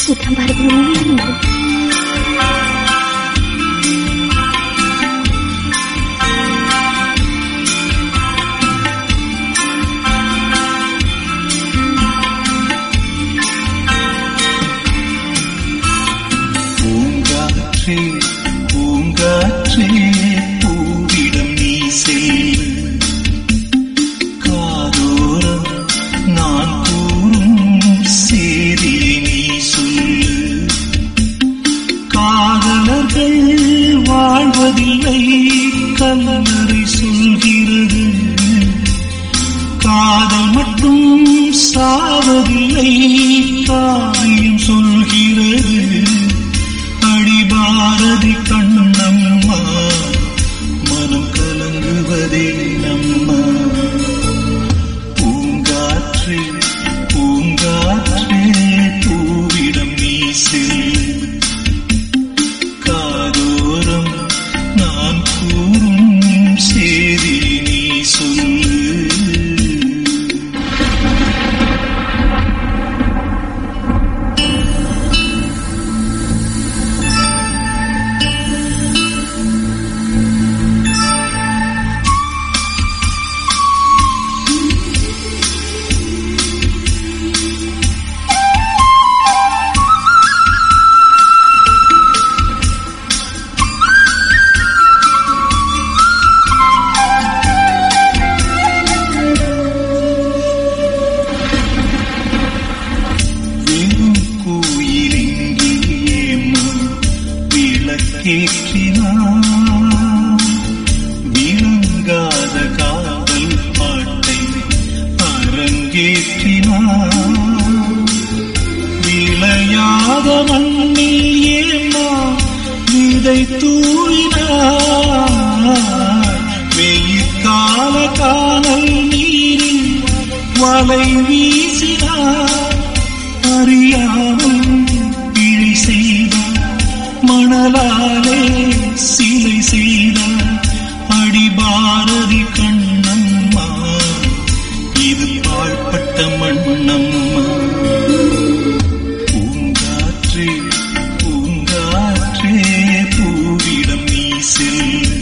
Utang balik minum. Poongatre பூவிடம் நீ செல் காதோரம் நான் கூறும் சேதியை நீ சொல்லு காதலர்கள் வாழ்வதில்லை கல்லறை சொல்கிறது காதல் மட்டும் சாவதில்லை காவியம் சொல்கிறது பாரதி கண்ணம்மா மனம் கலங்குவதே நம்மா பூங்காற்றே பூங்காற்றே பூவிடம் நீ செல் காதோரம் நான் கூறும் சேதி நீ சொல்லு விளங்காத காதல் பாட்டை அரங்கேற்றினார் விளையாத மண்ணில் ஏமா விதை தூவினார் வெயிற்கால காணல் நீரில் வலை வீசினார் அறியாமல் பிழை செய்தார் மணலாலே சிலை செய்தார் அடி பாரதி கண்ணம்மா இது பாழ்பட்ட மண்ணம்மா பூங்காற்றே பூங்காற்றே பூவிடம் நீ செல்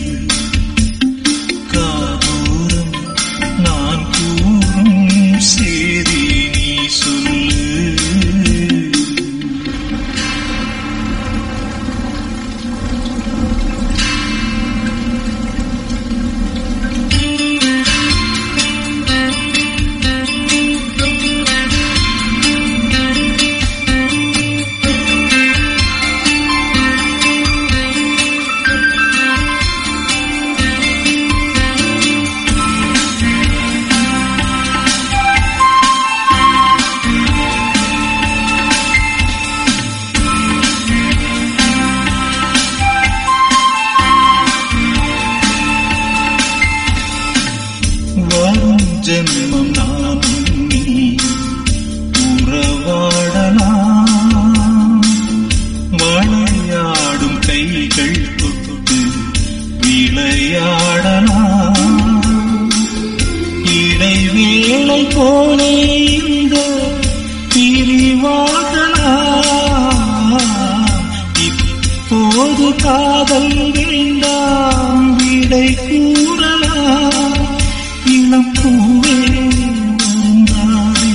காதோரம் நான் கூறும் சேதி நீ சொல்லு ஜென்மம் நானும் நீ உறவாடலாம் விளையாடும் கைகள் தொட்டு விளையாடலாம் இடைவேளை போலே இந்த பிரிவாகலாம் இப்போது காதல் வேண்டாம் விடை கூறலாம் இளம் பூவே வருந்தாதே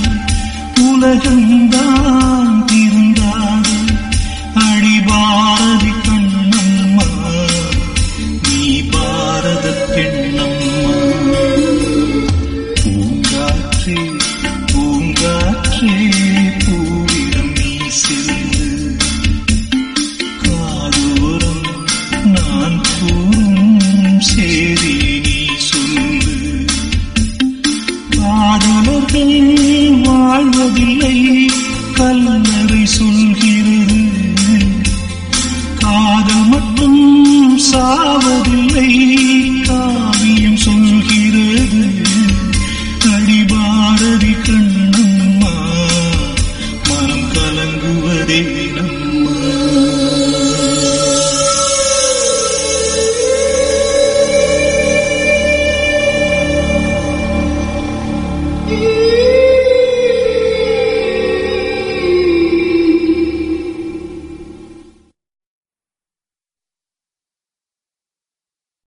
உலகந்தான் திருந்தாதே அடி பாரதி கண்ணம்மா நீ பாரத பெண்ணம்மா பூங்காற்றே பூங்காற்றே பூவிடம் நீ செல்லு காதோரம் நான் கூறும் சேதி நீ சொல்லு காதலர்கள் வாழ்வதில்லை கல்லறை சொல்கிறது காதல் மட்டும் சாவதில்லை காவியம் சொல்கிறது அடி பாரதி கண்ணம்மா மனம் கலங்குவதே